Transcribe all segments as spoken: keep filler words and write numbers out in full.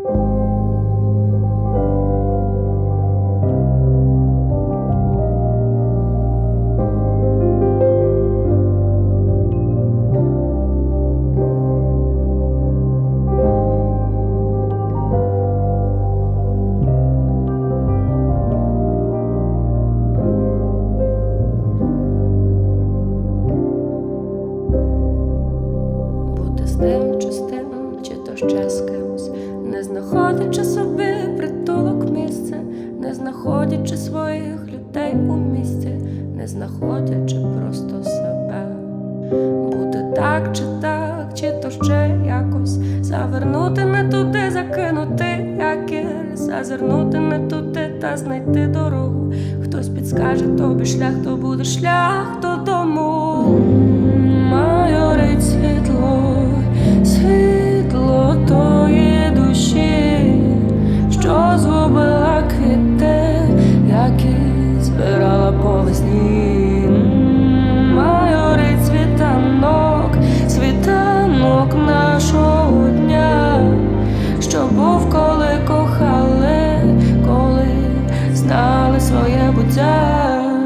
Тим чи з тим, чи то ще з кимось, не знаходячи собі притулок місце, не знаходячи своїх людей у місті, не знаходячи просто себе. Бути так чи так, чи то ще якось, завернути не туди, закинути якір, зазирнути не туди та знайти дорогу. Хтось підскаже тобі шлях, то буде шлях додому. Майорить світло, світло тої душі, що згубила квіти, які збирала по весні. Майорить світанок, світанок нашого дня, що був, коли кохали, коли знали своє буття.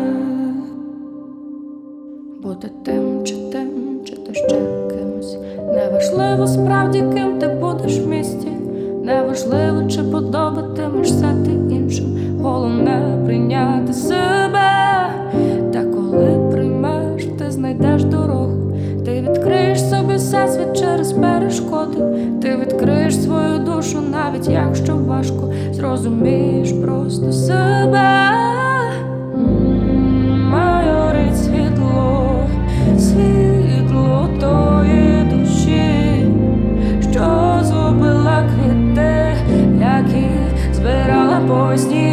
Бути тим чи тим, чи то ще кимось, неважливо справді, ким ти будеш в місті, неважливо, чи подобатимешся ти іншим, головне прийняти себе. Та коли приймеш, ти знайдеш дорогу, ти відкриєш собі всесвіт через перешкоди, ти відкриєш свою душу, навіть якщо важко, зрозумієш просто себе. Майорить світло, світло тої душі, що згубила квіти, які збирала по весні.